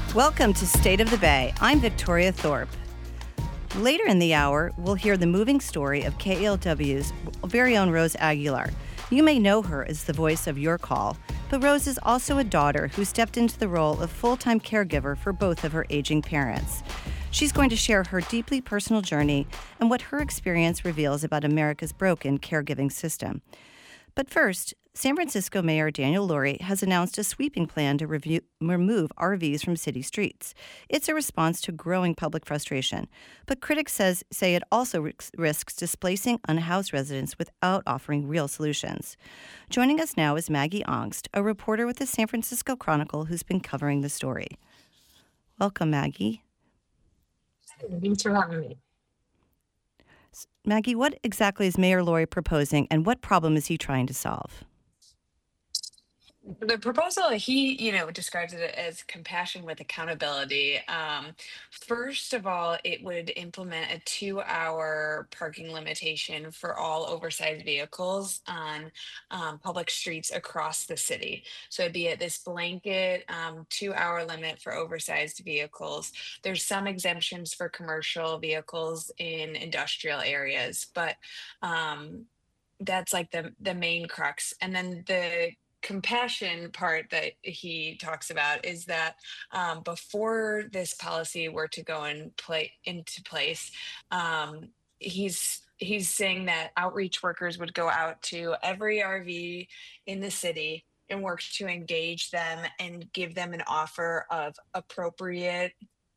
Welcome to State of the Bay. I'm Victoria Thorpe. Later in the hour, we'll hear the moving story of KALW's very own Rose Aguilar. You may know her as the voice of Your Call, but Rose is also a daughter who stepped into the role of full-time caregiver for both of her aging parents. She's going to share her deeply personal journey and what her experience reveals about America's broken caregiving system. But first, San Francisco Mayor Daniel Lurie has announced a sweeping plan to remove RVs from city streets. It's a response to growing public frustration, but critics say it also risks displacing unhoused residents without offering real solutions. Joining us now is Maggie Angst, a reporter with the San Francisco Chronicle who's been covering the story. Welcome, Maggie. Thanks for having me. Maggie, what exactly is Mayor Lurie proposing, and what problem is he trying to solve? The proposal, he, describes it as compassion with accountability. First of all, it would implement a 2-hour parking limitation for all oversized vehicles on public streets across the city. So it'd be at this blanket 2-hour limit for oversized vehicles. There's some exemptions for commercial vehicles in industrial areas, but that's like the main crux. And then the compassion part that he talks about is that before this policy were to go into place, he's saying that outreach workers would go out to every RV in the city and work to engage them and give them an offer of appropriate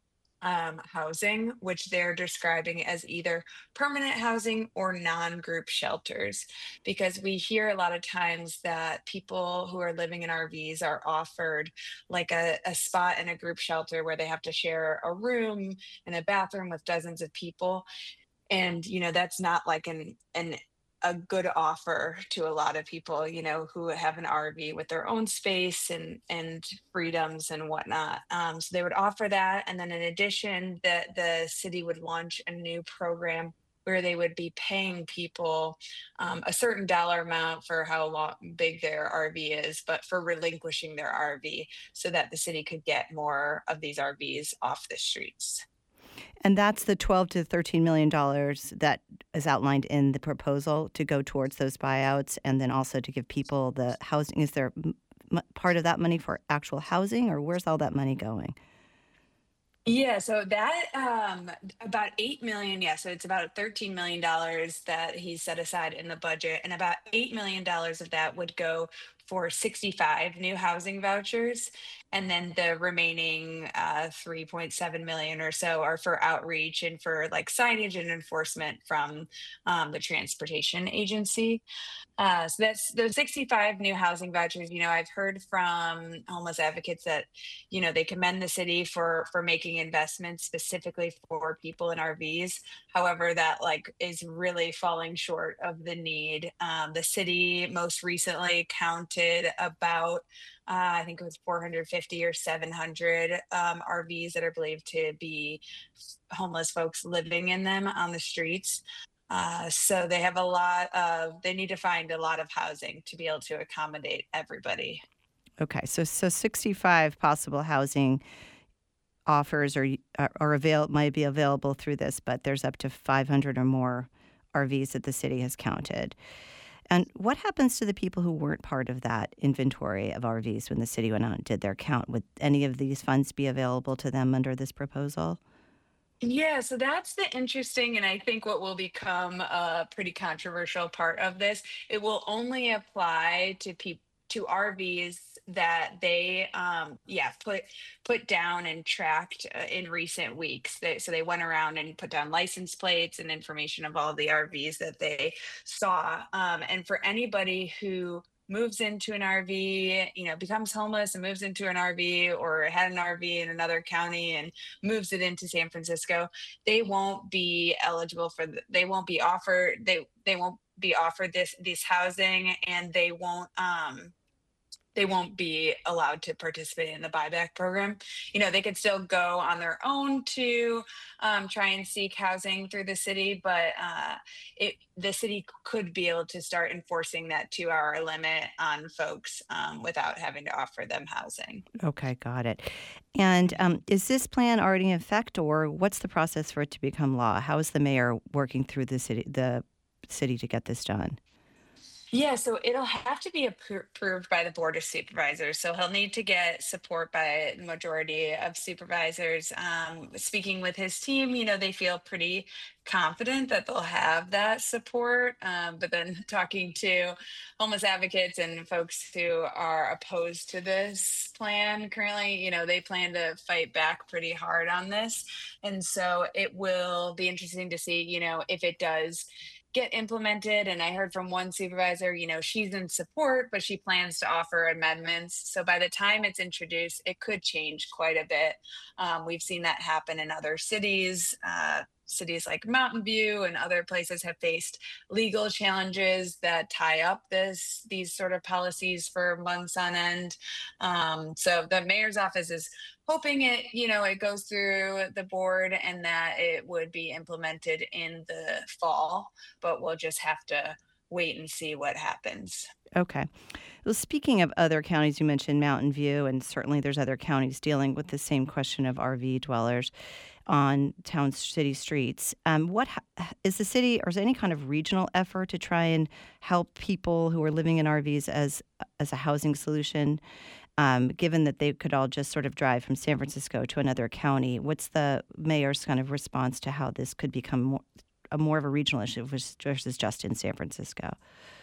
housing, which they're describing as either permanent housing or non-group shelters, because we hear a lot of times that people who are living in RVs are offered like a spot in a group shelter where they have to share a room and a bathroom with dozens of people. And that's not like an a good offer to a lot of people, who have an RV with their own space and freedoms and whatnot. So they would offer that, and then in addition, the city would launch a new program where they would be paying people a certain dollar amount for how big their RV is, but for relinquishing their RV, so that the city could get more of these RVs off the streets. And that's the $12 to $13 million that is outlined in the proposal to go towards those buyouts, and then also to give people the housing. Is there part of that money for actual housing, or where's all that money going? Yeah, so that about 8 million, yeah, so it's about $13 million that he set aside in the budget, and about $8 million of that would go for 65 new housing vouchers, and then the remaining 3.7 million or so are for outreach and for like signage and enforcement from the transportation agency. So that's those 65 new housing vouchers. I've heard from homeless advocates that, they commend the city for making investments specifically for people in RVs. However, that like is really falling short of the need. The city most recently counted about I think it was 450 or 700 RVs that are believed to be homeless folks living in them on the streets. So they need to find a lot of housing to be able to accommodate everybody. Okay, so 65 possible housing offers might be available through this, but there's up to 500 or more RVs that the city has counted. And what happens to the people who weren't part of that inventory of RVs when the city went out and did their count? Would any of these funds be available to them under this proposal? Yeah, so that's the interesting, and I think what will become a pretty controversial part of this. It will only apply to people to RVs that they yeah put down and tracked in recent weeks. So they went around and put down license plates and information of all the RVs that they saw. And for anybody who moves into an RV, becomes homeless and moves into an RV, or had an RV in another county and moves it into San Francisco, they won't be eligible they won't be offered, they won't be offered this housing, and they won't they won't be allowed to participate in the buyback program. They could still go on their own to try and seek housing through the city, but the city could be able to start enforcing that 2-hour limit on folks without having to offer them housing. Okay, got it. And Mhm. is this plan already in effect, or what's the process for it to become law? How is the mayor working through the city to get this done? Yeah, so it'll have to be approved by the Board of Supervisors. So he'll need to get support by the majority of supervisors. Speaking with his team, they feel pretty confident that they'll have that support. But then talking to homeless advocates and folks who are opposed to this plan currently, they plan to fight back pretty hard on this. And so it will be interesting to see, if it does get implemented. And I heard from one supervisor, she's in support, but she plans to offer amendments. So by the time it's introduced, it could change quite a bit. We've seen that happen in other cities. Cities like Mountain View and other places have faced legal challenges that tie up these sort of policies for months on end. So the mayor's office is hoping it goes through the board and that it would be implemented in the fall, but we'll just have to wait and see what happens. Okay. Well, speaking of other counties, you mentioned Mountain View, and certainly there's other counties dealing with the same question of RV dwellers on town city streets. Is the city, or is there any kind of regional effort to try and help people who are living in RVs as a housing solution? Given that they could all just sort of drive from San Francisco to another county, what's the mayor's kind of response to how this could become more of a regional issue versus just in San Francisco?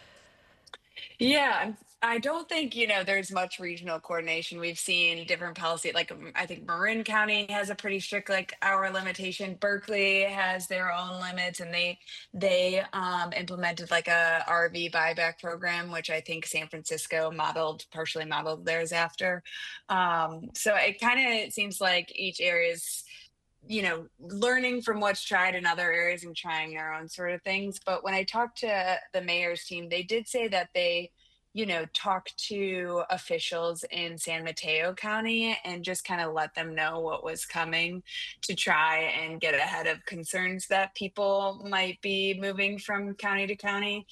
Yeah, I don't think, there's much regional coordination. We've seen different policy, like I think Marin County has a pretty strict like hour limitation. Berkeley has their own limits, and they implemented like a RV buyback program, which I think San Francisco partially modeled theirs after. So it kind of seems like each area's learning from what's tried in other areas and trying their own sort of things. But when I talked to the mayor's team, they did say that they, talked to officials in San Mateo County and just kind of let them know what was coming to try and get ahead of concerns that people might be moving from county to county.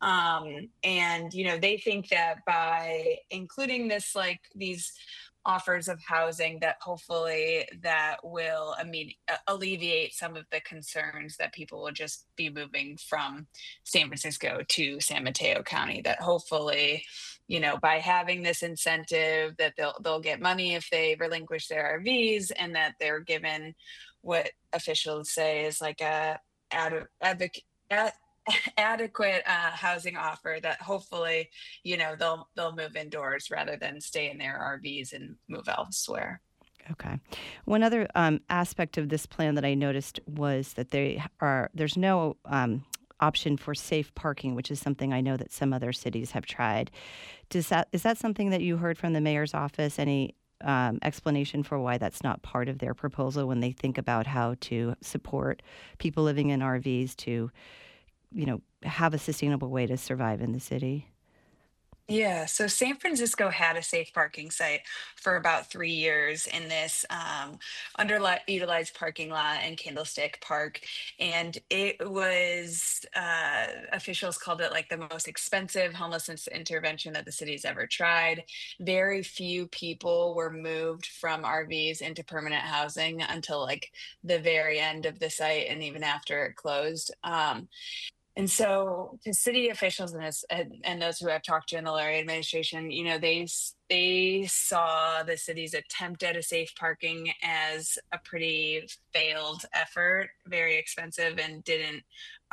And, they think that by including this, like these offers of housing, that hopefully that will alleviate some of the concerns that people will just be moving from San Francisco to San Mateo County, that hopefully by having this incentive that they'll get money if they relinquish their RVs, and that they're given what officials say is like a advocate adequate housing offer, that hopefully they'll move indoors rather than stay in their RVs and move elsewhere. Okay. One other aspect of this plan that I noticed was that there's no option for safe parking, which is something I know that some other cities have tried. Is that something that you heard from the mayor's office? Any explanation for why that's not part of their proposal when they think about how to support people living in RVs to, have a sustainable way to survive in the city? Yeah, so San Francisco had a safe parking site for about 3 years in this underutilized parking lot in Candlestick Park. And it was, officials called it like the most expensive homelessness intervention that the city's ever tried. Very few people were moved from RVs into permanent housing until like the very end of the site and even after it closed. And so, to city officials and those who I've talked to in the Larry administration, they saw the city's attempt at a safe parking as a pretty failed effort, very expensive, and didn't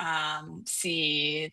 see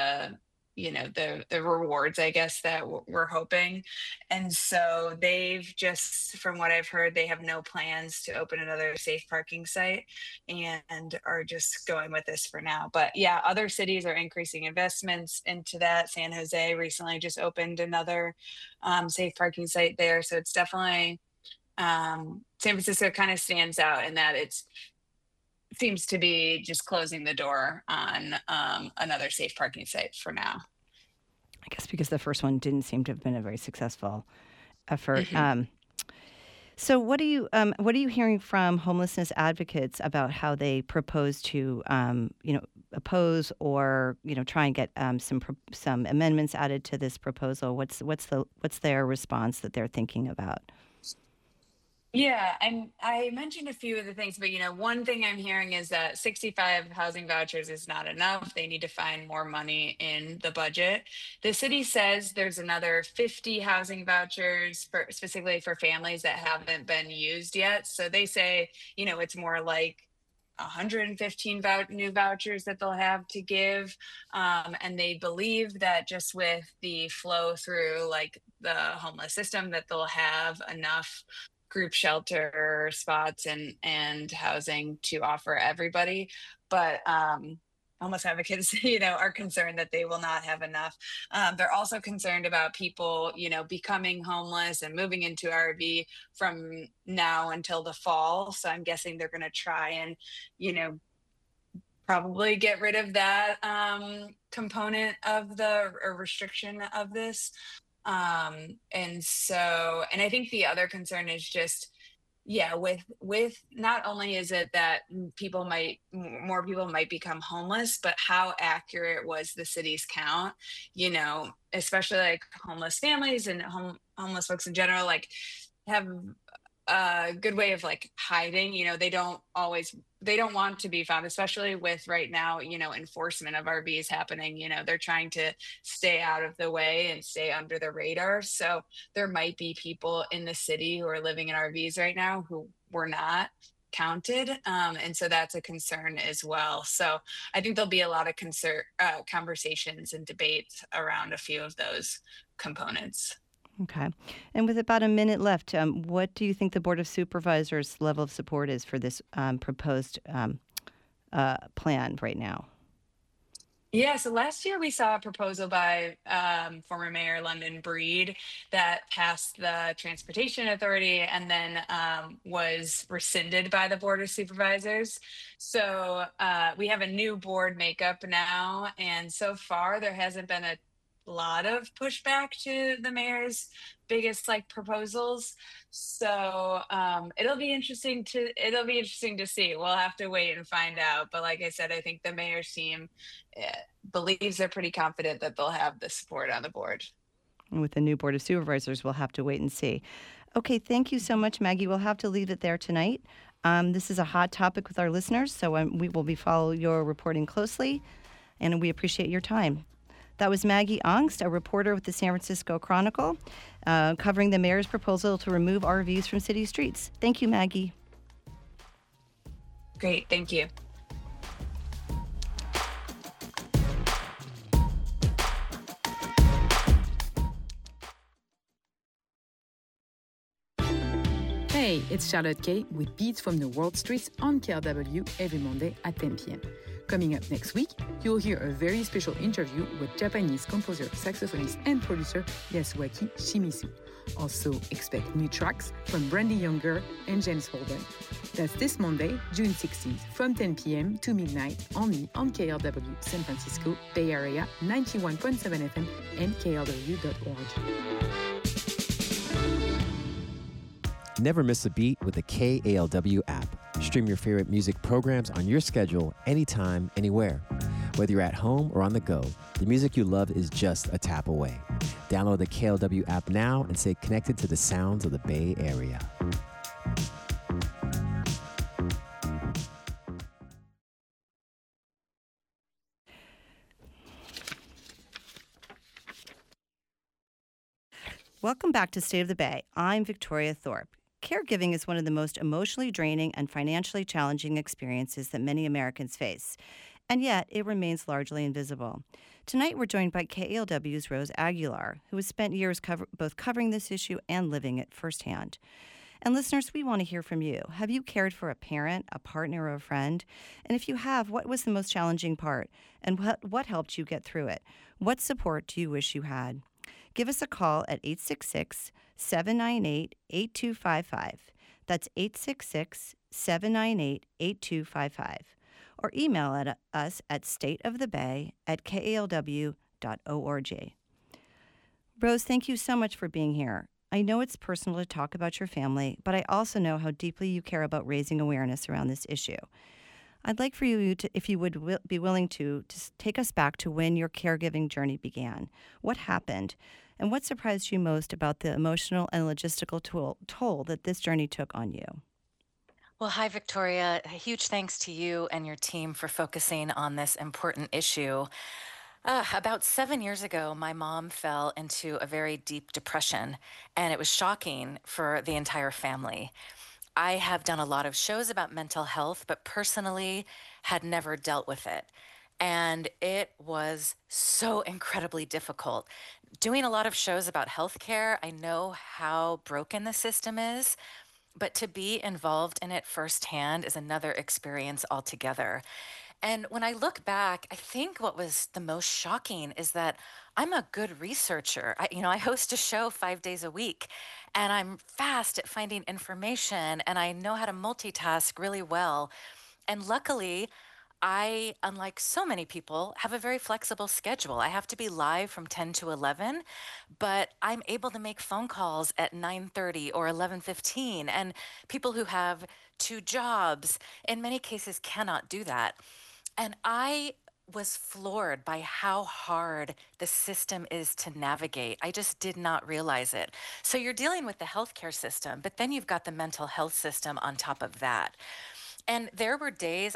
the rewards, I guess, that we're hoping. And so they've just, from what I've heard, they have no plans to open another safe parking site and are just going with this for now. But yeah, other cities are increasing investments into that. San Jose recently just opened another safe parking site there. So it's definitely, San Francisco kind of stands out in that it seems to be just closing the door on another safe parking site for now. I guess because the first one didn't seem to have been a very successful effort. Mhm. So what are you hearing from homelessness advocates about how they propose to oppose or try and get some amendments added to this proposal? What's their response that they're thinking about? Yeah, and I mentioned a few of the things, but one thing I'm hearing is that 65 housing vouchers is not enough. They need to find more money in the budget. The city says there's another 50 housing vouchers for specifically for families that haven't been used yet. So they say, it's more like 115 new vouchers that they'll have to give. And they believe that just with the flow through like the homeless system, that they'll have enough group shelter spots and housing to offer everybody. But homeless advocates, are concerned that they will not have enough. They're also concerned about people, becoming homeless and moving into RV from now until the fall. So I'm guessing they're going to try and, you know, probably get rid of that component of the or restriction of this. And I think the other concern is just, yeah, with not only is it that more people might become homeless, but how accurate was the city's count? Especially like homeless families and homeless folks in general, like have a good way of like hiding. They don't want to be found, especially with right now, enforcement of RVs happening. They're trying to stay out of the way and stay under the radar. So there might be people in the city who are living in RVs right now who were not counted. And so that's a concern as well. So I think there'll be a lot of conversations and debates around a few of those components. Okay. And with about a minute left, what do you think the Board of Supervisors' level of support is for this proposed plan right now? Yeah, so last year we saw a proposal by former Mayor London Breed that passed the Transportation Authority and then was rescinded by the Board of Supervisors. So we have a new board makeup now, and so far there hasn't been a lot of pushback to the mayor's biggest like proposals. So it'll be interesting to see. We'll have to wait and find out. But like I said, I think the mayor's team eh, believes they're pretty confident that they'll have the support on the board. And with the new Board of Supervisors, we'll have to wait and see. Okay, thank you so much, Maggie. We'll have to leave it there tonight. This is a hot topic with our listeners, so we will be follow your reporting closely, and we appreciate your time. That was Maggie Angst, a reporter with the San Francisco Chronicle, covering the mayor's proposal to remove RVs from city streets. Thank you, Maggie. Great, thank you. Hey, it's Charlotte Kay with Beats from the World Streets on KRW every Monday at 10 p.m. Coming up next week, you'll hear a very special interview with Japanese composer, saxophonist, and producer Yasuaki Shimizu. Also, expect new tracks from Brandy Younger and James Holden. That's this Monday, June 16th, from 10 p.m. to midnight, only on KRW San Francisco Bay Area 91.7 FM and krw.org. Never miss a beat with the KALW app. Stream your favorite music programs on your schedule, anytime, anywhere. Whether you're at home or on the go, the music you love is just a tap away. Download the KLW app now and stay connected to the sounds of the Bay Area. Welcome back to State of the Bay. I'm Victoria Thorpe. Caregiving is one of the most emotionally draining and financially challenging experiences that many Americans face, and yet it remains largely invisible. Tonight, we're joined by KALW's Rose Aguilar, who has spent years both covering this issue and living it firsthand. And listeners, we want to hear from you. Have you cared for a parent, a partner, or a friend? And if you have, what was the most challenging part? And what helped you get through it? What support do you wish you had? Give us a call at 866-798-8255. That's 866-798-8255. Or email us at stateofthebay@kalw.org. Rose, thank you so much for being here. I know it's personal to talk about your family, but I also know how deeply you care about raising awareness around this issue. I'd like for you to, if you would be willing to take us back to when your caregiving journey began. What happened? And what surprised you most about the emotional and logistical toll that this journey took on you? Well, hi, Victoria. A huge thanks to you and your team for focusing on this important issue. About 7 years ago, my mom fell into a very deep depression, and it was shocking for the entire family. I have done a lot of shows about mental health, but personally had never dealt with it. And it was so incredibly difficult. Doing a lot of shows about healthcare, I know how broken the system is, but to be involved in it firsthand is another experience altogether. And when I look back, I think what was the most shocking is that I'm a good researcher. I host a show 5 days a week, and I'm fast at finding information, and I know how to multitask really well. And luckily, I, unlike so many people, have a very flexible schedule. I have to be live from 10 to 11, but I'm able to make phone calls at 9:30 or 11:15. And people who have two jobs, in many cases, cannot do that. And I was floored by how hard the system is to navigate. I just did not realize it. So you're dealing with the healthcare system, but then you've got the mental health system on top of that. And there were days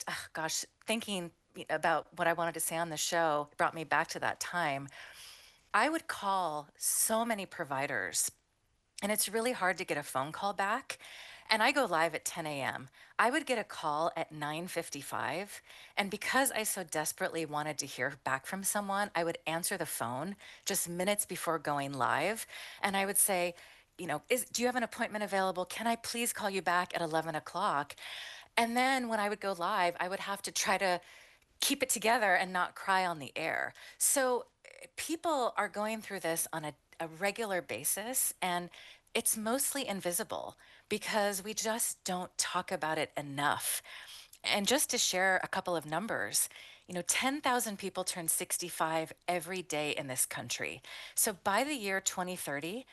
thinking about what I wanted to say on the show brought me back to that time. I would call so many providers, and it's really hard to get a phone call back. And I go live at 10 a.m. I would get a call at 9:55, and because I so desperately wanted to hear back from someone, I would answer the phone just minutes before going live, and I would say, do you have an appointment available? Can I please call you back at 11 o'clock? And then when I would go live, I would have to try to keep it together and not cry on the air. So people are going through this on a regular basis, and it's mostly invisible because we just don't talk about it enough. And just to share a couple of numbers, 10,000 people turn 65 every day in this country. So by the year 2030,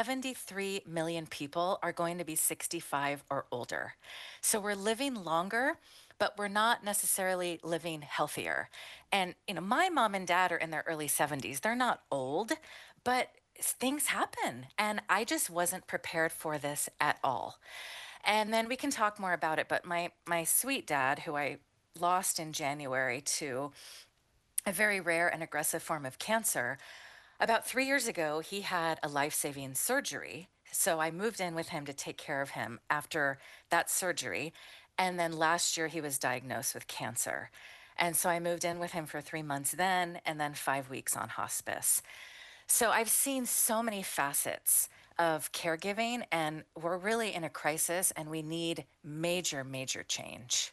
73 million people are going to be 65 or older. So we're living longer, but we're not necessarily living healthier. And, my mom and dad are in their early 70s. They're not old, but things happen. And I just wasn't prepared for this at all. And then we can talk more about it. But my sweet dad, who I lost in January to a very rare and aggressive form of cancer, about 3 years ago, he had a life-saving surgery. So I moved in with him to take care of him after that surgery. And then last year, he was diagnosed with cancer. And so I moved in with him for 3 months then, and then 5 weeks on hospice. So I've seen so many facets of caregiving, and we're really in a crisis, and we need major, major change.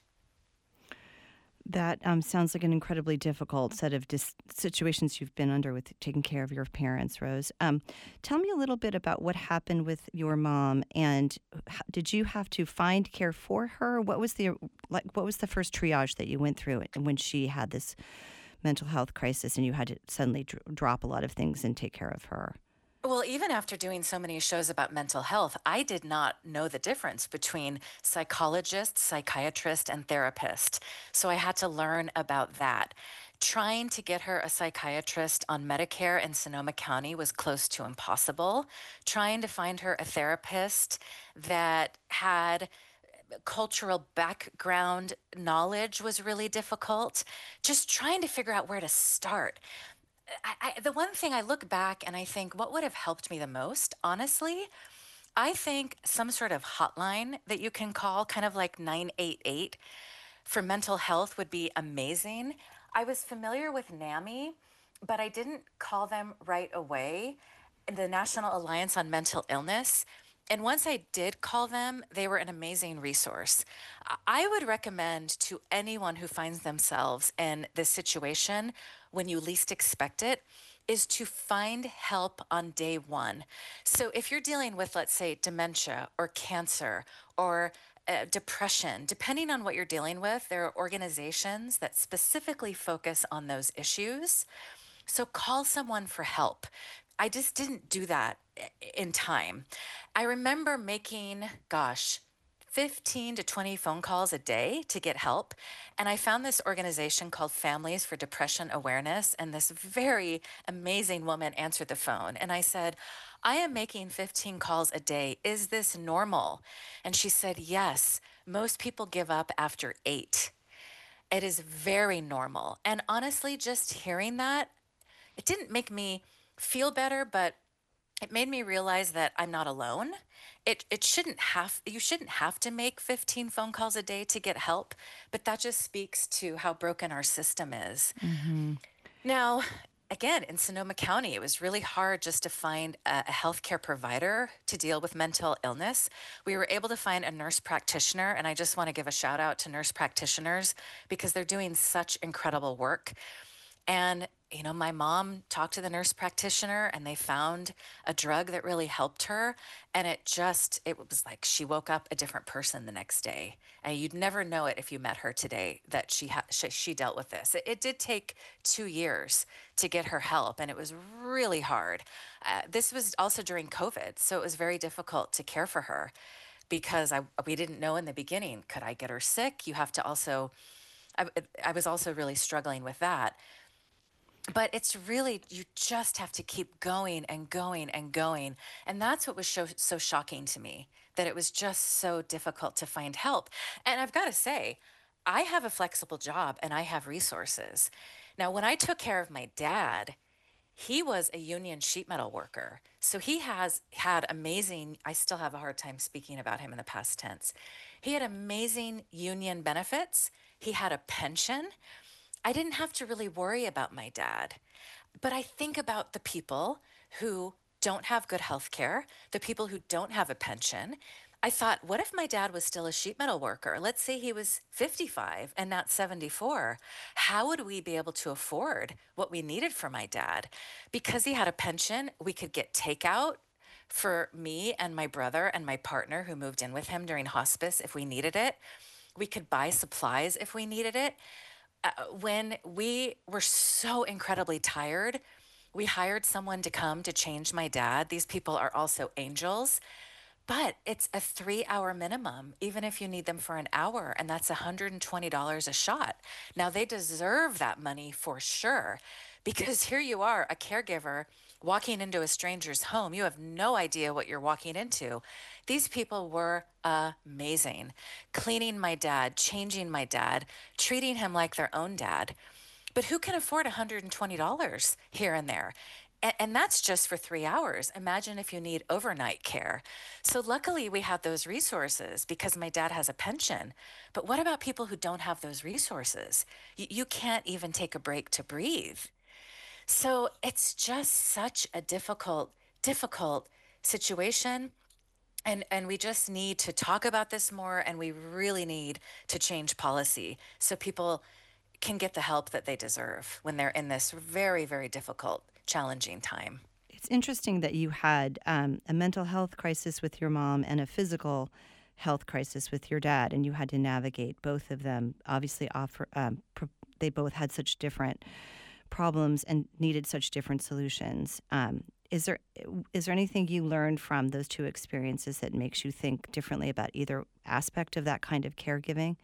That sounds like an incredibly difficult set of situations you've been under with taking care of your parents, Rose. Tell me a little bit about what happened with your mom, and did you have to find care for her? What was the first triage that you went through when she had this mental health crisis and you had to suddenly drop a lot of things and take care of her? Well, even after doing so many shows about mental health, I did not know the difference between psychologist, psychiatrist, and therapist. So I had to learn about that. Trying to get her a psychiatrist on Medicare in Sonoma County was close to impossible. Trying to find her a therapist that had cultural background knowledge was really difficult. Just trying to figure out where to start. The one thing I look back and I think, what would have helped me the most, honestly, I think some sort of hotline that you can call, kind of like 988 for mental health would be amazing. I was familiar with NAMI, but I didn't call them right away, the National Alliance on Mental Illness. And once I did call them, they were an amazing resource. I would recommend to anyone who finds themselves in this situation when you least expect it is to find help on day one. So if you're dealing with, let's say, dementia or cancer or depression, depending on what you're dealing with, there are organizations that specifically focus on those issues. So call someone for help. I just didn't do that in time. I remember making, gosh, 15 to 20 phone calls a day to get help. And I found this organization called Families for Depression Awareness. And this very amazing woman answered the phone. And I said, I am making 15 calls a day. Is this normal? And she said, yes. Most people give up after 8. It is very normal. And honestly, just hearing that, it didn't make me feel better, but it made me realize that I'm not alone. It shouldn't have you shouldn't have to make 15 phone calls a day to get help, but that just speaks to how broken our system is. Now, again, in Sonoma County, it was really hard just to find a healthcare provider to deal with mental illness. We were able to find a nurse practitioner, and I just want to give a shout out to nurse practitioners because they're doing such incredible work. And, my mom talked to the nurse practitioner and they found a drug that really helped her. And it was like she woke up a different person the next day. And you'd never know it if you met her today that she dealt with this. It did take 2 years to get her help, and it was really hard. This was also during COVID, so it was very difficult to care for her because we didn't know in the beginning, could I get her sick? You have to also, I was also really struggling with that. But it's really, you just have to keep going and going and going. And that's what was so shocking to me, that it was just so difficult to find help. And I've got to say, I have a flexible job and I have resources. Now, when I took care of my dad, he was a union sheet metal worker. So he has had amazing, I still have a hard time speaking about him in the past tense. He had amazing union benefits. He had a pension. I didn't have to really worry about my dad. But I think about the people who don't have good health care, the people who don't have a pension. I thought, what if my dad was still a sheet metal worker? Let's say he was 55 and not 74. How would we be able to afford what we needed for my dad? Because he had a pension, we could get takeout for me and my brother and my partner who moved in with him during hospice if we needed it. We could buy supplies if we needed it. When we were so incredibly tired, we hired someone to come to change my dad. These people are also angels, but it's a 3-hour minimum, even if you need them for an hour, and that's $120 a shot. Now, they deserve that money for sure, because here you are, a caregiver walking into a stranger's home. You have no idea what you're walking into. These people were amazing. Cleaning my dad, changing my dad, treating him like their own dad. But who can afford $120 here and there? And that's just for 3 hours. Imagine if you need overnight care. So luckily we have those resources because my dad has a pension. But what about people who don't have those resources? You can't even take a break to breathe. So it's just such a difficult situation. And we just need to talk about this more, and we really need to change policy so people can get the help that they deserve when they're in this very, very difficult, challenging time. It's interesting that you had a mental health crisis with your mom and a physical health crisis with your dad, and you had to navigate both of them. Obviously, they both had such different problems and needed such different solutions. Is there anything you learned from those two experiences that makes you think differently about either aspect of that kind of caregiving?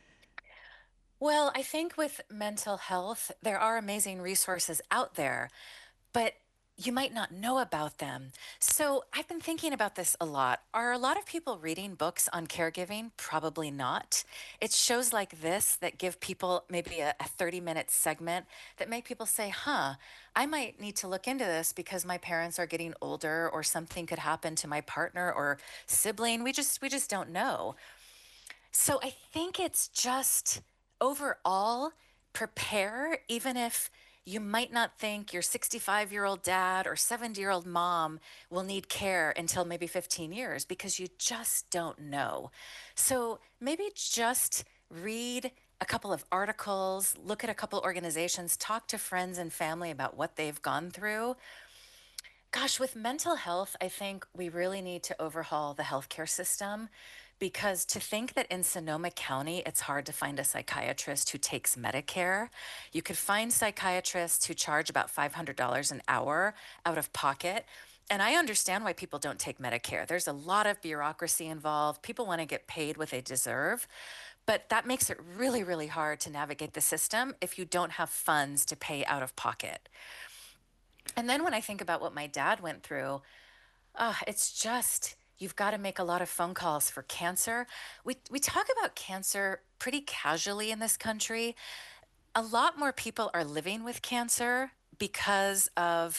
Well, I think with mental health, there are amazing resources out there, but you might not know about them. So I've been thinking about this a lot. Are a lot of people reading books on caregiving? Probably not. It's shows like this that give people maybe a 30-minute segment that make people say, I might need to look into this because my parents are getting older or something could happen to my partner or sibling. We just don't know. So I think it's just overall prepare, even if you might not think your 65-year-old dad or 70-year-old mom will need care until maybe 15 years because you just don't know. So maybe just read a couple of articles, look at a couple organizations, talk to friends and family about what they've gone through. Gosh, with mental health, I think we really need to overhaul the healthcare system because to think that in Sonoma County, it's hard to find a psychiatrist who takes Medicare. You could find psychiatrists who charge about $500 an hour out of pocket. And I understand why people don't take Medicare. There's a lot of bureaucracy involved. People want to get paid what they deserve. But that makes it really, really hard to navigate the system if you don't have funds to pay out of pocket. And then when I think about what my dad went through, it's just, you've got to make a lot of phone calls for cancer. We talk about cancer pretty casually in this country. A lot more people are living with cancer because of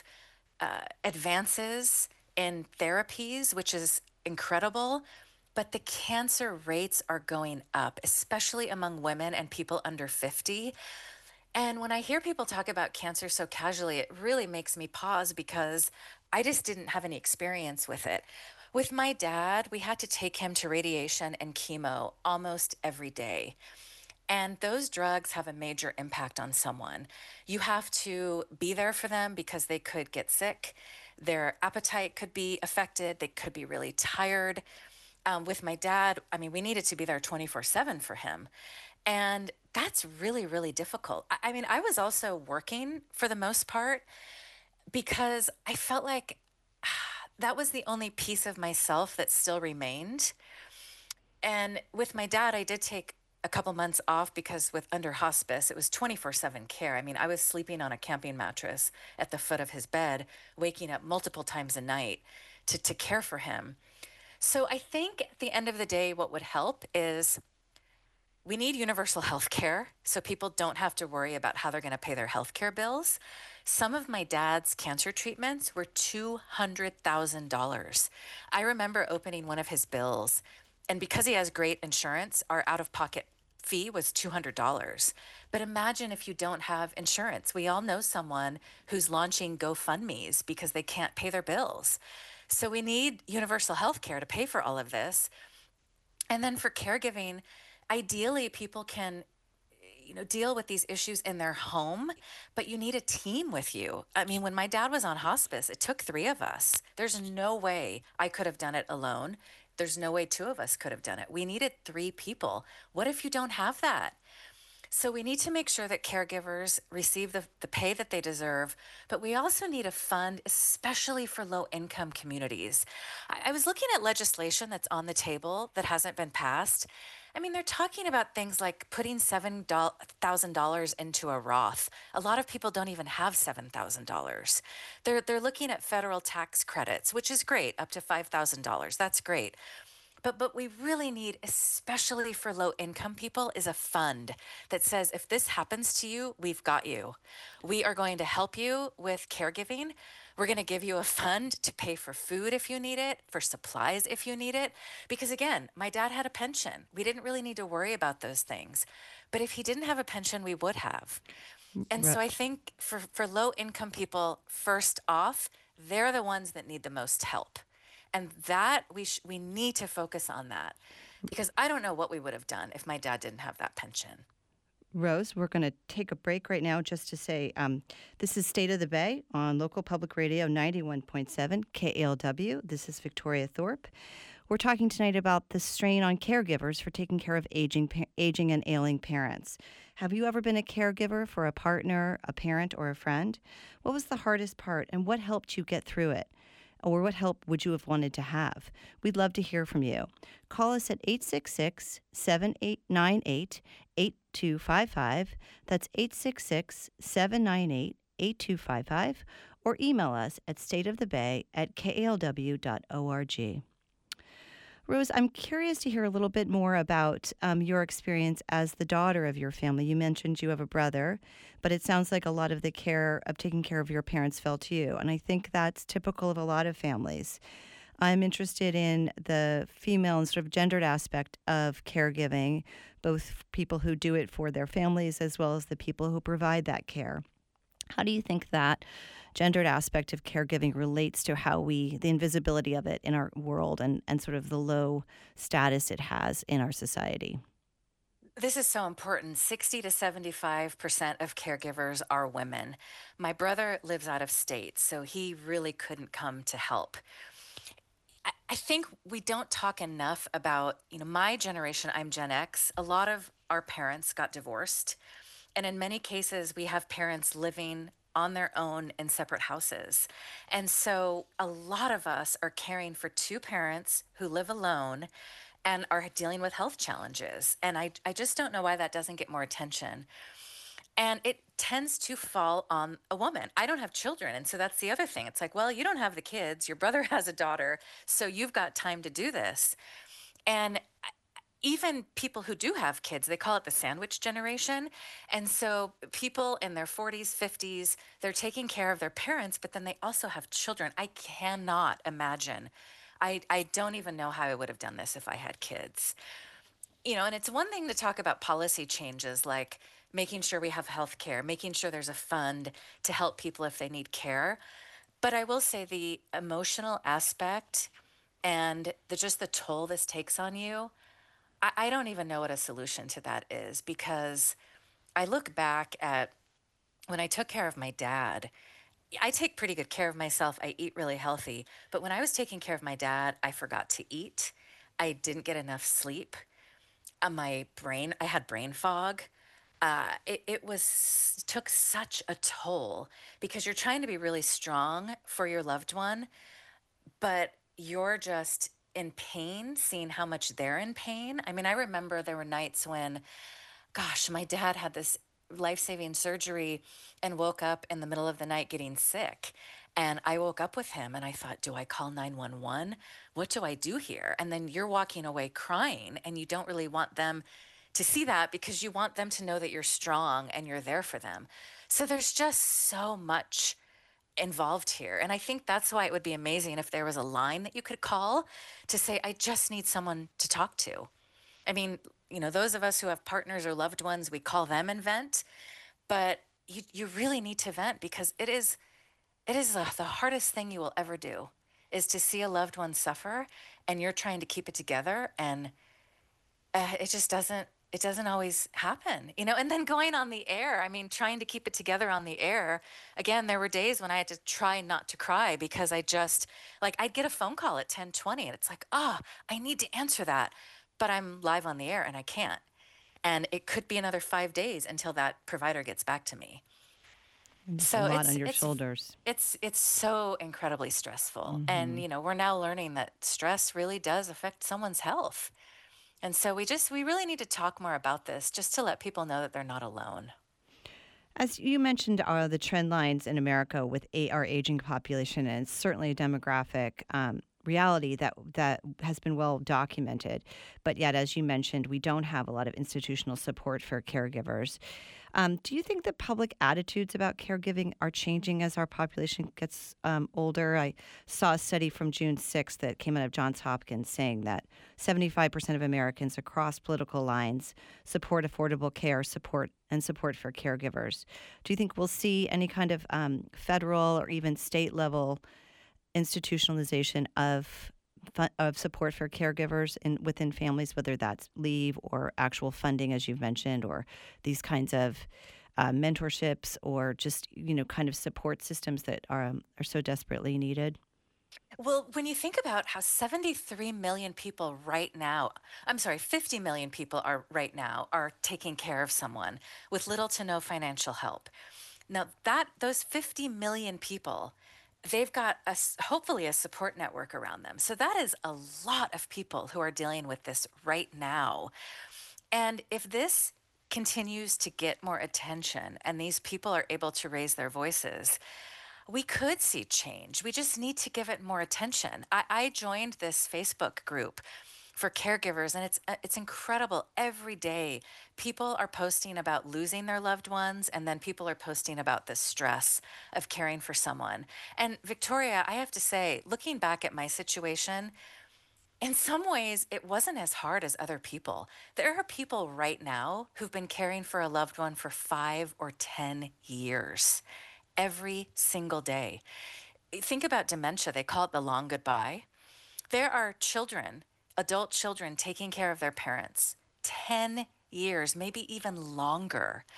advances in therapies, which is incredible. But the cancer rates are going up, especially among women and people under 50. And when I hear people talk about cancer so casually, it really makes me pause because I just didn't have any experience with it. With my dad, we had to take him to radiation and chemo almost every day. And those drugs have a major impact on someone. You have to be there for them because they could get sick. Their appetite could be affected. They could be really tired. With my dad, I mean, we needed to be there 24/7 for him. And that's really, really difficult. I mean, I was also working for the most part because I felt like that was the only piece of myself that still remained. And with my dad, I did take a couple months off because with under hospice, it was 24/7 care. I mean, I was sleeping on a camping mattress at the foot of his bed, waking up multiple times a night to care for him. So I think at the end of the day, what would help is we need universal health care so people don't have to worry about how they're going to pay their health care bills. Some of my dad's cancer treatments were $200,000. I remember opening one of his bills, and because he has great insurance, our out-of-pocket fee was $200. But imagine if you don't have insurance. We all know someone who's launching GoFundMes because they can't pay their bills. So we need universal health care to pay for all of this. And then for caregiving, ideally people can deal with these issues in their home, but you need a team with you. I mean, when my dad was on hospice, it took 3 of us. There's no way I could have done it alone. There's no way 2 of us could have done it. We needed 3 people. What if you don't have that? So we need to make sure that caregivers receive the pay that they deserve, but we also need a fund, especially for low-income communities. I was looking at legislation that's on the table that hasn't been passed. I mean, they're talking about things like putting $7,000 into a Roth. A lot of people don't even have $7,000. They're looking at federal tax credits, which is great, up to $5,000. That's great. But we really need, especially for low income people, is a fund that says, if this happens to you, we've got you. We are going to help you with caregiving. We're going to give you a fund to pay for food if you need it, for supplies if you need it. Because again, my dad had a pension. We didn't really need to worry about those things. But if he didn't have a pension, we would have. And so I think for low income people, first off, they're the ones that need the most help. And that we need to focus on that, because I don't know what we would have done if my dad didn't have that pension. Rose, we're going to take a break right now just to say this is State of the Bay on local public radio 91.7 KALW. This is Victoria Thorpe. We're talking tonight about the strain on caregivers for taking care of aging and ailing parents. Have you ever been a caregiver for a partner, a parent, or a friend? What was the hardest part, and what helped you get through it? Or what help would you have wanted to have? We'd love to hear from you. Call us at 866-7898-8255. That's 866-798-8255. Or email us at stateofthebay@kalw.org. Rose, I'm curious to hear a little bit more about your experience as the daughter of your family. You mentioned you have a brother, but it sounds like a lot of the care of taking care of your parents fell to you. And I think that's typical of a lot of families. I'm interested in the female and sort of gendered aspect of caregiving, both people who do it for their families as well as the people who provide that care. How do you think that gendered aspect of caregiving relates to how the invisibility of it in our world and sort of the low status it has in our society? This is so important. 60 to 75% of caregivers are women. My brother lives out of state, so he really couldn't come to help. I I think we don't talk enough about, my generation, I'm Gen X. A lot of our parents got divorced. And in many cases, we have parents living on their own in separate houses. And so a lot of us are caring for two parents who live alone and are dealing with health challenges. And I just don't know why that doesn't get more attention. And it tends to fall on a woman. I don't have children. And so that's the other thing. It's like, well, you don't have the kids. Your brother has a daughter. So you've got time to do this. And even people who do have kids, they call it the sandwich generation. And so people in their 40s, 50s, they're taking care of their parents, but then they also have children. I cannot imagine. I don't even know how I would have done this if I had kids. And it's one thing to talk about policy changes like making sure we have health care, making sure there's a fund to help people if they need care. But I will say the emotional aspect and just the toll this takes on you, I don't even know what a solution to that is, because I look back at when I took care of my dad. I take pretty good care of myself. I eat really healthy. But when I was taking care of my dad, I forgot to eat. I didn't get enough sleep. I had brain fog. It took such a toll because you're trying to be really strong for your loved one, but you're just in pain, seeing how much they're in pain. I mean, I remember there were nights when, gosh, my dad had this life-saving surgery and woke up in the middle of the night getting sick. And I woke up with him and I thought, do I call 911? What do I do here? And then you're walking away crying and you don't really want them to see that because you want them to know that you're strong and you're there for them. So there's just so much involved here. And I think that's why it would be amazing if there was a line that you could call to say, I just need someone to talk to. I mean, those of us who have partners or loved ones, we call them and vent, but you really need to vent because it is the hardest thing you will ever do is to see a loved one suffer and you're trying to keep it together, and it doesn't always happen, and then going on the air, I mean, trying to keep it together on the air. Again, there were days when I had to try not to cry because I'd get a phone call at 10:20 and it's like, I need to answer that, but I'm live on the air and I can't. And it could be another 5 days until that provider gets back to me. It's a So lot on your shoulders. it's so incredibly stressful. And, Hmm. we're now learning that stress really does affect someone's health. And so we really need to talk more about this just to let people know that they're not alone. As you mentioned, the trend lines in America with our aging population, and it's certainly a demographic reality that has been well documented. But yet, as you mentioned, we don't have a lot of institutional support for caregivers. Do you think that public attitudes about caregiving are changing as our population gets older? I saw a study from June 6th that came out of Johns Hopkins saying that 75% of Americans across political lines support affordable care, support for caregivers. Do you think we'll see any kind of federal or even state level institutionalization of support for caregivers within families, whether that's leave or actual funding, as you've mentioned, or these kinds of mentorships, or just kind of support systems that are so desperately needed? Well, when you think about how 73 million people right now, I'm sorry, 50 million people are right now are taking care of someone with little to no financial help. Now, that those 50 million people, they've got hopefully a support network around them. So that is a lot of people who are dealing with this right now. And if this continues to get more attention and these people are able to raise their voices, we could see change. We just need to give it more attention. I joined this Facebook group for caregivers, and it's incredible. Every day, people are posting about losing their loved ones, and then people are posting about the stress of caring for someone. And Victoria, I have to say, looking back at my situation, in some ways, it wasn't as hard as other people. There are people right now who've been caring for a loved one for 5 or 10 years, every single day. Think about dementia. They call it the long goodbye. There are children, adult children, taking care of their parents 10 years, maybe even longer.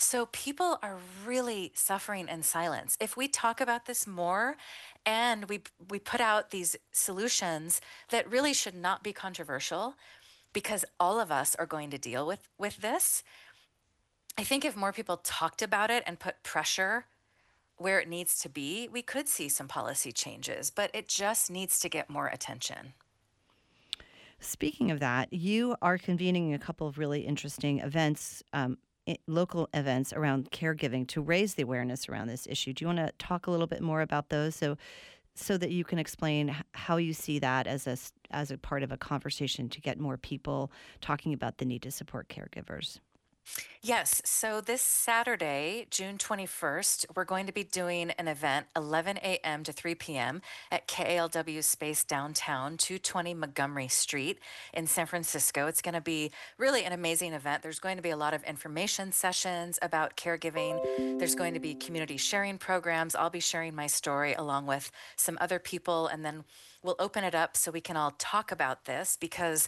So people are really suffering in silence. If we talk about this more and we put out these solutions that really should not be controversial because all of us are going to deal with this. I think if more people talked about it and put pressure where it needs to be, we could see some policy changes, but it just needs to get more attention. Speaking of that, you are convening a couple of really interesting events, local events around caregiving to raise the awareness around this issue. Do you want to talk a little bit more about those so that you can explain how you see that as a part of a conversation to get more people talking about the need to support caregivers? Yes. So this Saturday, June 21st, we're going to be doing an event 11 a.m. to 3 p.m. at KALW Space downtown, 220 Montgomery Street in San Francisco. It's going to be really an amazing event. There's going to be a lot of information sessions about caregiving. There's going to be community sharing programs. I'll be sharing my story along with some other people, and then we'll open it up so we can all talk about this because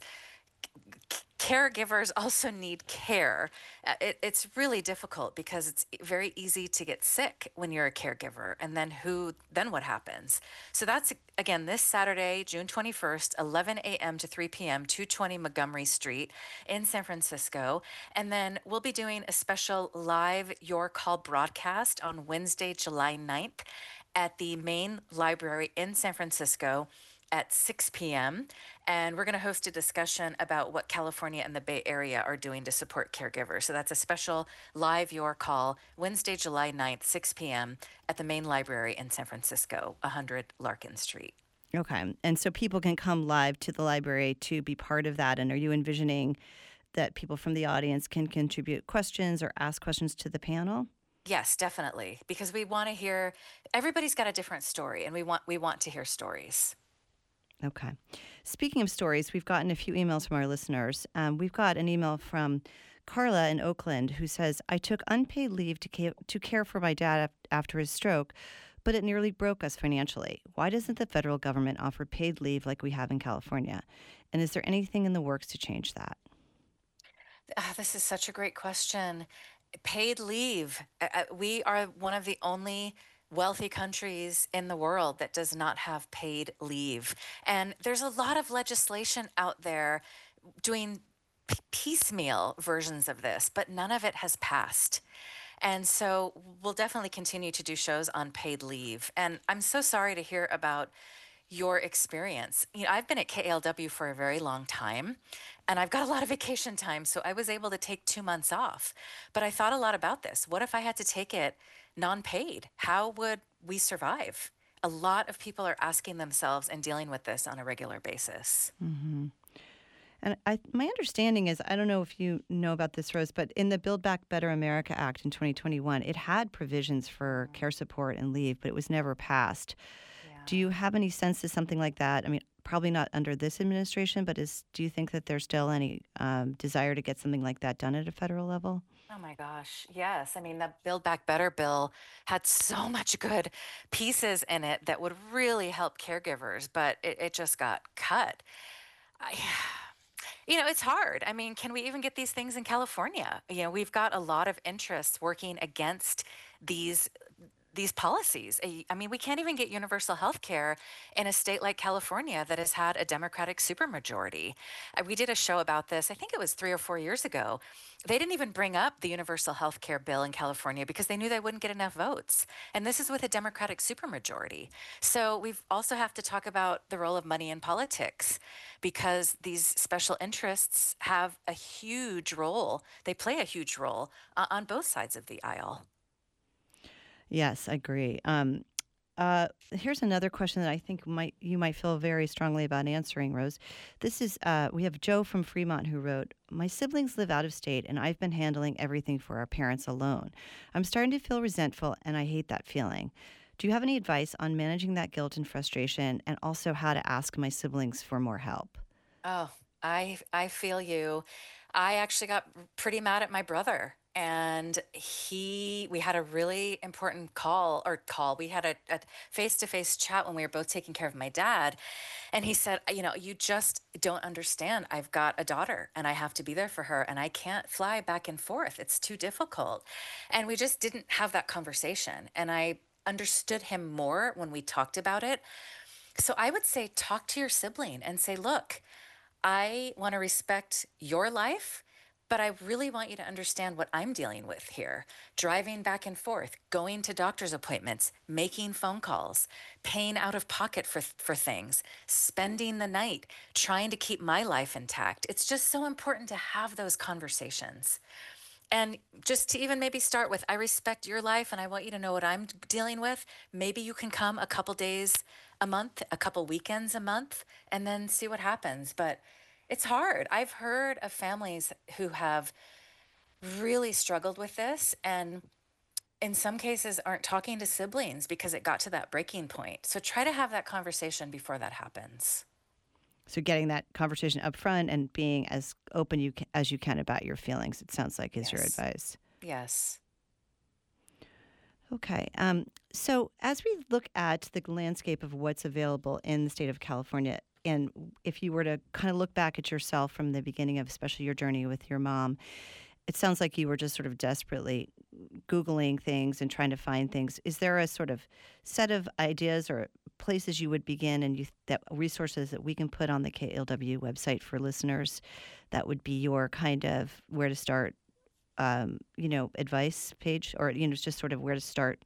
caregivers also need care. It's really difficult because it's very easy to get sick when you're a caregiver. And then what happens? So that's, again, this Saturday, June 21st, 11 a.m. to 3 p.m., 220 Montgomery Street in San Francisco. And then we'll be doing a special live Your Call broadcast on Wednesday, July 9th at the main library in San Francisco at 6 p.m. And we're going to host a discussion about what California and the Bay Area are doing to support caregivers. So that's a special live Your Call, Wednesday, July 9th, 6 p.m. at the main library in San Francisco, 100 Larkin Street. Okay. And so people can come live to the library to be part of that. And are you envisioning that people from the audience can contribute questions or ask questions to the panel? Yes, definitely. Because we want to hear, everybody's got a different story, and we want to hear stories. Okay. Speaking of stories, we've gotten a few emails from our listeners. We've got an email from Carla in Oakland who says, I took unpaid leave to care for my dad after his stroke, but it nearly broke us financially. Why doesn't the federal government offer paid leave like we have in California? And is there anything in the works to change that? This is such a great question. Paid leave. We are one of the only wealthy countries in the world that does not have paid leave. And there's a lot of legislation out there doing piecemeal versions of this, but none of it has passed. And so we'll definitely continue to do shows on paid leave. And I'm so sorry to hear about your experience. I've been at KALW for a very long time, and I've got a lot of vacation time, so I was able to take 2 months off. But I thought a lot about this. What if I had to take it non-paid? How would we survive? A lot of people are asking themselves and dealing with this on a regular basis. Mm-hmm. And my understanding is, I don't know if you know about this, Rose, but in the Build Back Better America Act in 2021, it had provisions for care support and leave, but it was never passed. Yeah. Do you have any sense of something like that? I mean, probably not under this administration, but do you think that there's still any desire to get something like that done at a federal level? Oh my gosh, yes. I mean, the Build Back Better bill had so much good pieces in it that would really help caregivers, but it just got cut. It's hard. I mean, can we even get these things in California? We've got a lot of interests working against these policies. I mean, we can't even get universal health care in a state like California that has had a Democratic supermajority. We did a show about this, I think it was 3 or 4 years ago. They didn't even bring up the universal health care bill in California because they knew they wouldn't get enough votes. And this is with a Democratic supermajority. So we also have to talk about the role of money in politics because these special interests have a huge role. They play a huge role on both sides of the aisle. Yes, I agree. Here's another question that I think you might feel very strongly about answering, Rose. This is we have Joe from Fremont who wrote, my siblings live out of state and I've been handling everything for our parents alone. I'm starting to feel resentful and I hate that feeling. Do you have any advice on managing that guilt and frustration and also how to ask my siblings for more help? Oh, I feel you. I actually got pretty mad at my brother And we had a really important call. We had a face-to-face chat when we were both taking care of my dad. And he said, you just don't understand. I've got a daughter and I have to be there for her and I can't fly back and forth. It's too difficult. And we just didn't have that conversation. And I understood him more when we talked about it. So I would say, talk to your sibling and say, look, I want to respect your life, but I really want you to understand what I'm dealing with here. Driving back and forth, going to doctor's appointments, making phone calls, paying out of pocket for things, spending the night, trying to keep my life intact. It's just so important to have those conversations. And just to even maybe start with, I respect your life and I want you to know what I'm dealing with. Maybe you can come a couple days a month, a couple weekends a month, and then see what happens. But it's hard. I've heard of families who have really struggled with this and in some cases aren't talking to siblings because it got to that breaking point. So try to have that conversation before that happens. So getting that conversation up front and being as open as you can about your feelings, it sounds like is your advice. Yes. Okay. So as we look at the landscape of what's available in the state of California, and if you were to kind of look back at yourself from the beginning of especially your journey with your mom, it sounds like you were just sort of desperately Googling things and trying to find things. Is there a sort of set of ideas or places you would begin and that resources that we can put on the KALW website for listeners that would be your kind of where to start, advice page or, just sort of where to start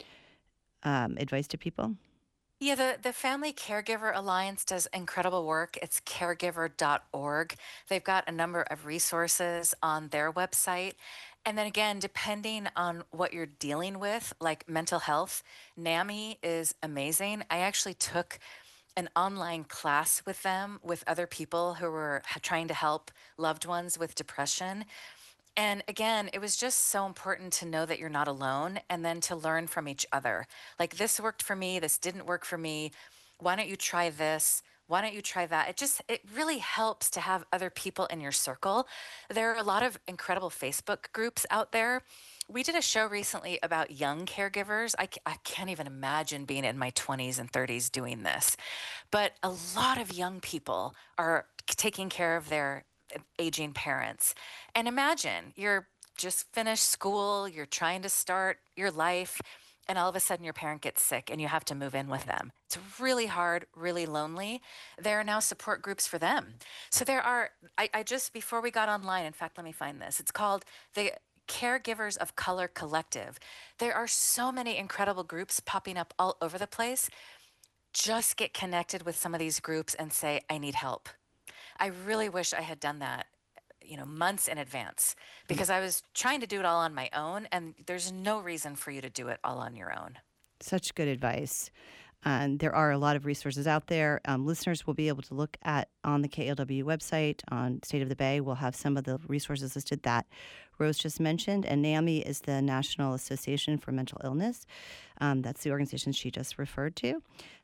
advice to people? Yeah, the Family Caregiver Alliance does incredible work. It's caregiver.org. They've got a number of resources on their website. And then again, depending on what you're dealing with, like mental health, NAMI is amazing. I actually took an online class with them, with other people who were trying to help loved ones with depression. And again, it was just so important to know that you're not alone and then to learn from each other. Like, this worked for me, this didn't work for me. Why don't you try this? Why don't you try that? It really helps to have other people in your circle. There are a lot of incredible Facebook groups out there. We did a show recently about young caregivers. I can't even imagine being in my 20s and 30s doing this. But a lot of young people are taking care of their aging parents. And imagine you're just finished school, you're trying to start your life, and all of a sudden your parent gets sick and you have to move in with them. It's really hard, really lonely. There are now support groups for them. So there are, I just, before we got online, in fact, let me find this. It's called the Caregivers of Color Collective. There are so many incredible groups popping up all over the place. Just get connected with some of these groups and say, I need help. I really wish I had done that, months in advance, because I was trying to do it all on my own, and there's no reason for you to do it all on your own. Such good advice. And there are a lot of resources out there. Listeners will be able to look at on the KALW website on State of the Bay. We'll have some of the resources listed that Rose just mentioned. And NAMI is the National Association for Mental Illness. That's the organization she just referred to.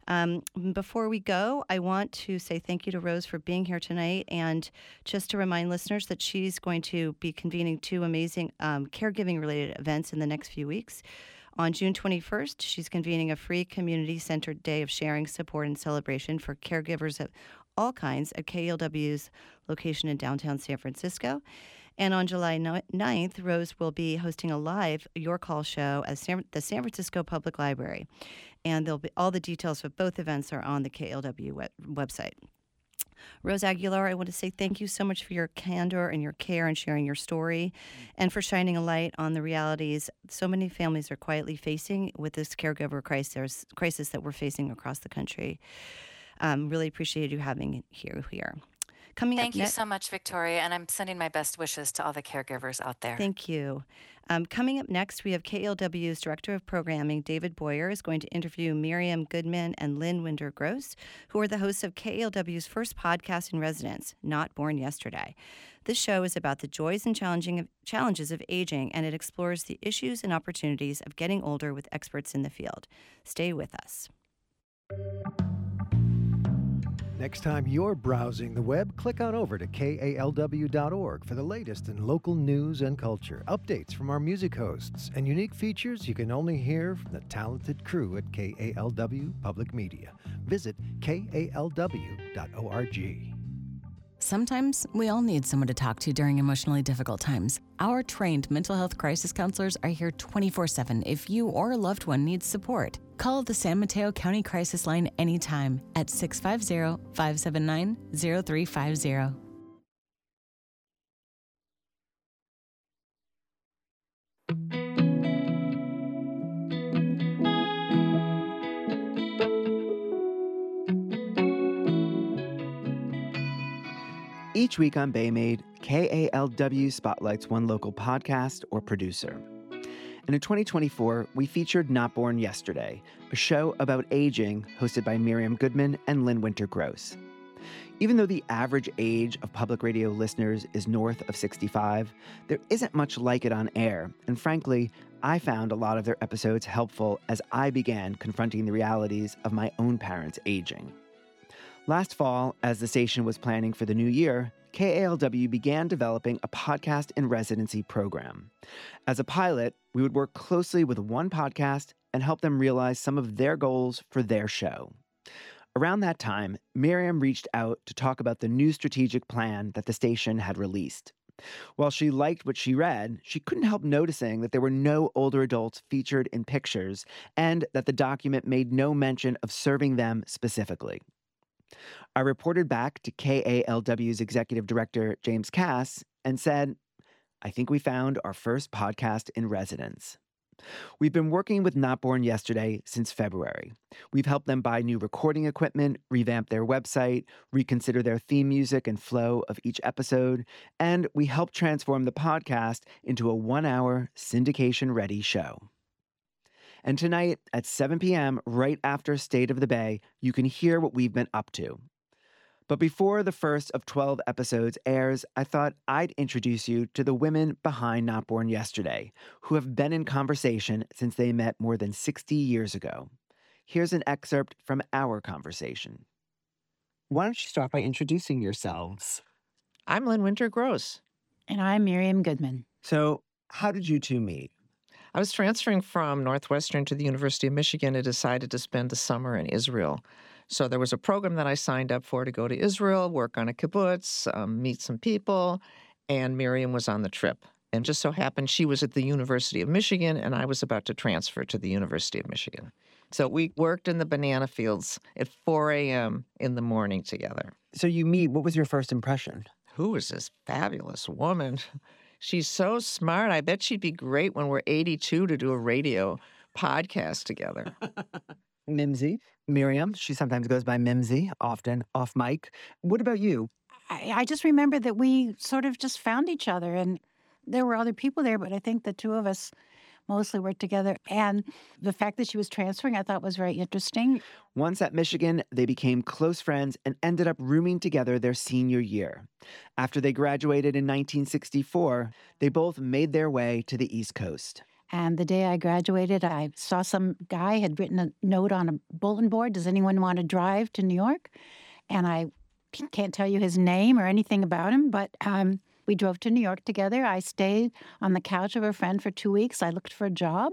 Before we go, I want to say thank you to Rose for being here tonight. And just to remind listeners that she's going to be convening two amazing caregiving-related events in the next few weeks. On June 21st, she's convening a free community-centered day of sharing, support, and celebration for caregivers of all kinds at KALW's location in downtown San Francisco. And on July 9th, Rose will be hosting a live Your Call show at the San Francisco Public Library. And there'll be all the details of both events are on the KALW website. Rose Aguilar, I want to say thank you so much for your candor and your care and sharing your story and for shining a light on the realities so many families are quietly facing with this caregiver crisis that we're facing across the country. Really appreciate you having you here. Thank you so much, Victoria, and I'm sending my best wishes to all the caregivers out there. Thank you. Coming up next, we have KALW's Director of Programming, David Boyer, is going to interview Miriam Goodman and Lynn Winder-Gross, who are the hosts of KALW's first podcast in residence, Not Born Yesterday. This show is about the joys and challenges of aging, and it explores the issues and opportunities of getting older with experts in the field. Stay with us. Next time you're browsing the web, click on over to KALW.org for the latest in local news and culture, updates from our music hosts, and unique features you can only hear from the talented crew at KALW Public Media. Visit KALW.org. Sometimes we all need someone to talk to during emotionally difficult times. Our trained mental health crisis counselors are here 24/7 if you or a loved one needs support. Call the San Mateo County Crisis Line anytime at 650-579-0350. Each week on Baymade, KALW spotlights one local podcast or producer. And in 2024, we featured Not Born Yesterday, a show about aging hosted by Miriam Goodman and Lynn Winter-Gross. Even though the average age of public radio listeners is north of 65, there isn't much like it on air. And frankly, I found a lot of their episodes helpful as I began confronting the realities of my own parents' aging. Last fall, as the station was planning for the new year, KALW began developing a podcast in residency program. As a pilot, we would work closely with one podcast and help them realize some of their goals for their show. Around that time, Miriam reached out to talk about the new strategic plan that the station had released. While she liked what she read, she couldn't help noticing that there were no older adults featured in pictures and that the document made no mention of serving them specifically. I reported back to KALW's executive director, James Cass, and said, I think we found our first podcast in residence. We've been working with Not Born Yesterday since February. We've helped them buy new recording equipment, revamp their website, reconsider their theme music and flow of each episode, and we helped transform the podcast into a 1-hour syndication-ready show. And tonight at 7 p.m., right after State of the Bay, you can hear what we've been up to. But before the first of 12 episodes airs, I thought I'd introduce you to the women behind Not Born Yesterday, who have been in conversation since they met more than 60 years ago. Here's an excerpt from our conversation. Why don't you start by introducing yourselves? I'm Lynn Winter-Gross. And I'm Miriam Goodman. So, how did you two meet? I was transferring from Northwestern to the University of Michigan and decided to spend the summer in Israel. So there was a program that I signed up for to go to Israel, work on a kibbutz, meet some people, and Miriam was on the trip. And just so happened she was at the University of Michigan, and I was about to transfer to the University of Michigan. So we worked in the banana fields at 4 a.m. in the morning together. So you meet. What was your first impression? Who is this fabulous woman? She's so smart. I bet she'd be great when we're 82 to do a radio podcast together. Mimsy. Miriam, she sometimes goes by Mimsy, often off mic. What about you? I just remember that we sort of just found each other, and there were other people there, but I think the two of us mostly worked together. And the fact that she was transferring, I thought was very interesting. Once at Michigan, they became close friends and ended up rooming together their senior year. After they graduated in 1964, they both made their way to the East Coast. And the day I graduated, I saw some guy had written a note on a bulletin board, does anyone want to drive to New York? And I can't tell you his name or anything about him, but we drove to New York together. I stayed on the couch of a friend for 2 weeks. I looked for a job,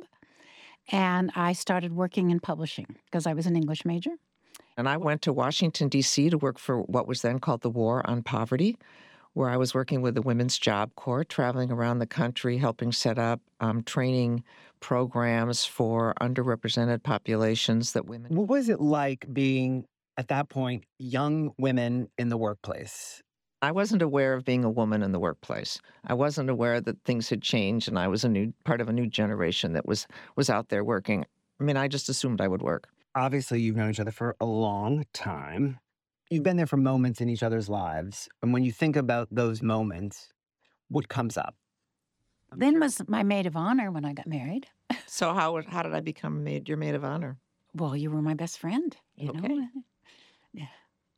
and I started working in publishing because I was an English major. And I went to Washington, D.C. to work for what was then called the War on Poverty, where I was working with the Women's Job Corps, traveling around the country, helping set up training programs for underrepresented populations that women... What was it like being, at that point, young women in the workplace? I wasn't aware of being a woman in the workplace. I wasn't aware that things had changed and I was part of a new generation that was out there working. I mean, I just assumed I would work. Obviously, you've known each other for a long time. You've been there for moments in each other's lives. And when you think about those moments, what comes up? Lynn was my maid of honor when I got married. So how did I become your maid of honor? Well, you were my best friend, you know? Yeah.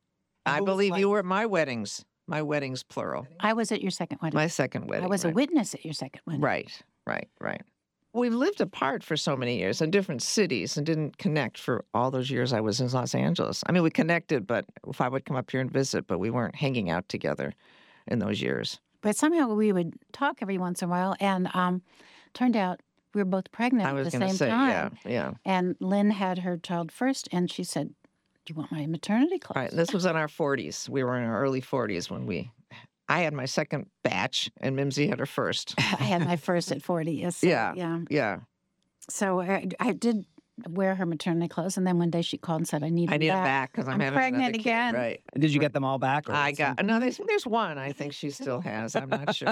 I believe you were at my weddings. My weddings, plural. I was at your second wedding. My second wedding. I was a witness at your second wedding. Right. We've lived apart for so many years in different cities and didn't connect for all those years I was in Los Angeles. I mean, we connected, but if I would come up here and visit, but we weren't hanging out together in those years. But somehow we would talk every once in a while, and turned out we were both pregnant I was at the going same to say, time. yeah. And Lynn had her child first, and she said, "Do you want my maternity clothes?" Right. This was in our 40s. We were in our early 40s when I had my second batch, and Mimsy had her first. I had my first at 40. Yes. Yeah. So I did wear her maternity clothes, and then one day she called and said, "I need I them need it back. back because I'm having pregnant another kid." again. Right. Did you get them all back? Or I got no. There's one I think she still has. I'm not sure.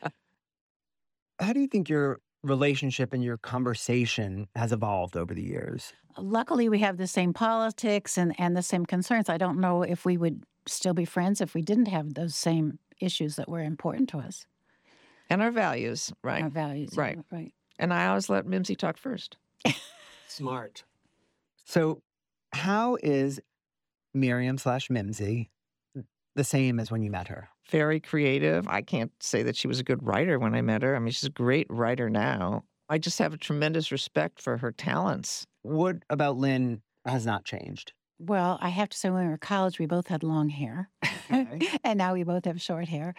How do you think your relationship and your conversation has evolved over the years? Luckily, we have the same politics and the same concerns. I don't know if we would still be friends if we didn't have those same issues that were important to us. And our values, right? Our values, right? Right. And I always let Mimsy talk first. Smart. So, how is Miriam/Mimsy the same as when you met her? Very creative. I can't say that she was a good writer when I met her. I mean, she's a great writer now. I just have a tremendous respect for her talents. What about Lynn has not changed? Well, I have to say, when we were in college, we both had long hair, and now we both have short hair.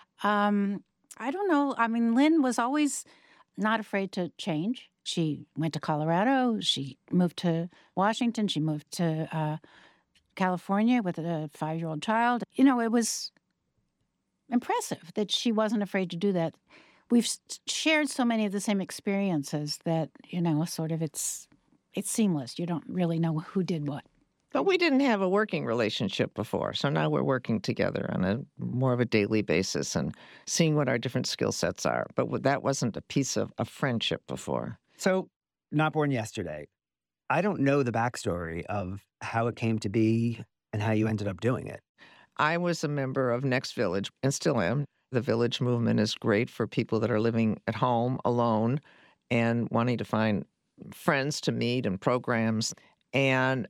I don't know. I mean, Lynn was always not afraid to change. She went to Colorado. She moved to Washington. She moved to California with a 5-year-old child. You know, it was impressive that she wasn't afraid to do that. We've shared so many of the same experiences that, you know, sort of it's seamless. You don't really know who did what. But we didn't have a working relationship before, so now we're working together on a more of a daily basis and seeing what our different skill sets are. But that wasn't a piece of a friendship before. So, Not Born Yesterday. I don't know the backstory of how it came to be and how you ended up doing it. I was a member of Next Village and still am. The Village movement is great for people that are living at home alone and wanting to find friends to meet and programs. And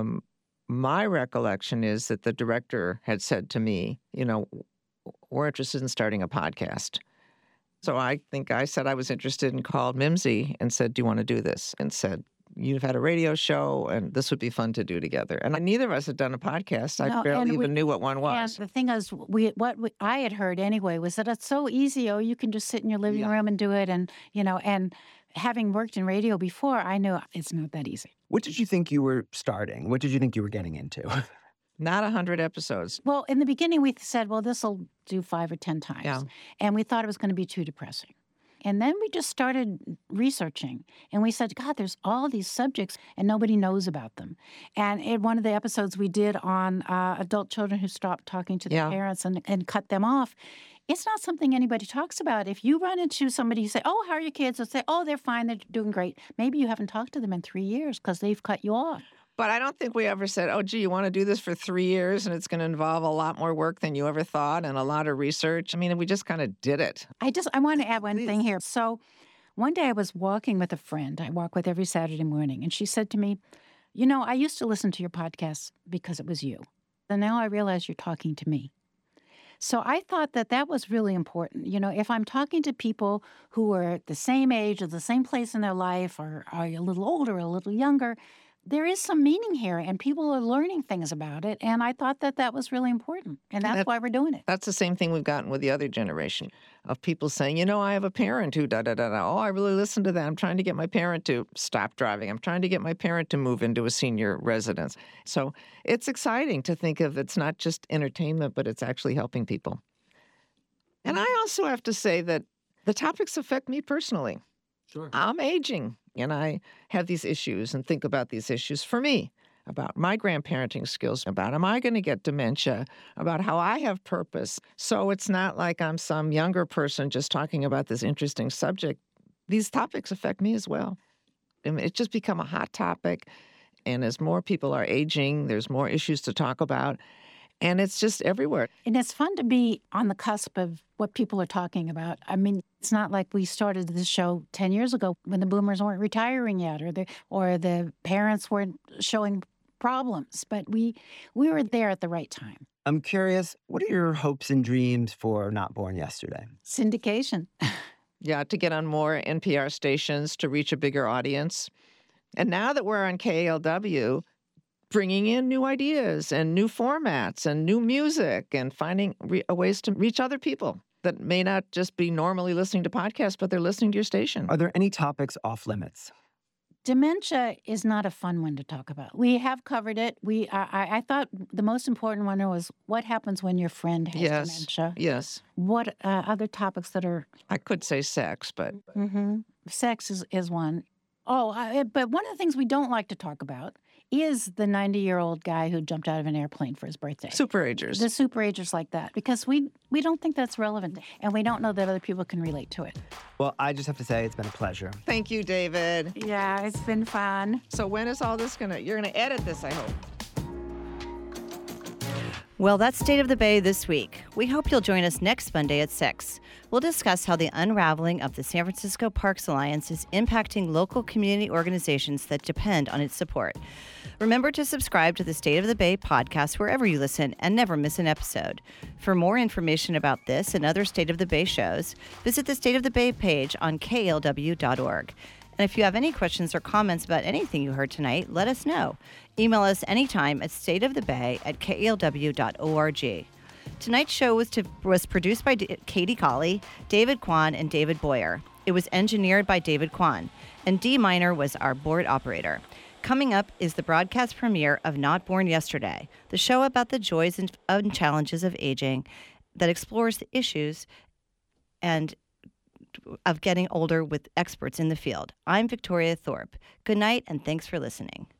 my recollection is that the director had said to me, you know, we're interested in starting a podcast. So I think I said I was interested and called Mimsy and said, do you want to do this? And said, you've had a radio show and this would be fun to do together. And neither of us had done a podcast. I barely even knew what one was. And the thing is, I had heard anyway was that it's so easy. Oh, you can just sit in your living room and do it. And, you know, and having worked in radio before, I knew it's not that easy. What did you think you were starting? What did you think you were getting into? Not 100 episodes. Well, in the beginning, we said, well, this will do 5 or 10 times. Yeah. And we thought it was going to be too depressing. And then we just started researching. And we said, God, there's all these subjects and nobody knows about them. And in one of the episodes we did on adult children who stopped talking to their parents and cut them off, it's not something anybody talks about. If you run into somebody, you say, oh, how are your kids? They'll say, oh, they're fine. They're doing great. Maybe you haven't talked to them in 3 years because they've cut you off. But I don't think we ever said, oh, gee, you want to do this for 3 years and it's going to involve a lot more work than you ever thought and a lot of research. I mean, we just kind of did it. I want to add one thing here. So one day I was walking with a friend I walk with every Saturday morning, and she said to me, you know, I used to listen to your podcasts because it was you. And now I realize you're talking to me. So I thought that was really important. You know, if I'm talking to people who are at the same age or the same place in their life or are a little older or a little younger, there is some meaning here, and people are learning things about it. And I thought that was really important, and that's why we're doing it. That's the same thing we've gotten with the other generation of people saying, you know, I have a parent who da-da-da-da. Oh, I really listen to that. I'm trying to get my parent to stop driving. I'm trying to get my parent to move into a senior residence. So it's exciting to think of it's not just entertainment, but it's actually helping people. And I also have to say that the topics affect me personally. Sure. I'm aging, and I have these issues and think about these issues for me, about my grandparenting skills, about am I going to get dementia, about how I have purpose. So it's not like I'm some younger person just talking about this interesting subject. These topics affect me as well. I mean, it's just become a hot topic, and as more people are aging, there's more issues to talk about. And it's just everywhere. And it's fun to be on the cusp of what people are talking about. I mean, it's not like we started this show 10 years ago when the boomers weren't retiring yet or the parents weren't showing problems. But we were there at the right time. I'm curious, what are your hopes and dreams for Not Born Yesterday? Syndication. Yeah, to get on more NPR stations to reach a bigger audience. And now that we're on KALW, bringing in new ideas and new formats and new music and finding ways to reach other people that may not just be normally listening to podcasts, but they're listening to your station. Are there any topics off limits? Dementia is not a fun one to talk about. We have covered it. I thought the most important one was what happens when your friend has dementia. Yes. What other topics that are... I could say sex, but... Mm-hmm. Sex is one. But one of the things we don't like to talk about is the 90-year-old guy who jumped out of an airplane for his birthday. Superagers. The superagers like that, because we don't think that's relevant, and we don't know that other people can relate to it. Well, I just have to say it's been a pleasure. Thank you, David. Yeah, it's been fun. So when is all this you're gonna edit this, I hope. Well, that's State of the Bay this week. We hope you'll join us next Monday at 6. We'll discuss how the unraveling of the San Francisco Parks Alliance is impacting local community organizations that depend on its support. Remember to subscribe to the State of the Bay podcast wherever you listen and never miss an episode. For more information about this and other State of the Bay shows, visit the State of the Bay page on KALW.org. And if you have any questions or comments about anything you heard tonight, let us know. Email us anytime at stateofthebay@kalw.org. Tonight's show was produced by Katie Colley, David Kwan, and David Boyer. It was engineered by David Kwan, and Dee Minor was our board operator. Coming up is the broadcast premiere of Not Born Yesterday, the show about the joys and challenges of aging that explores the issues and of getting older with experts in the field. I'm Victoria Thorpe. Good night, and thanks for listening.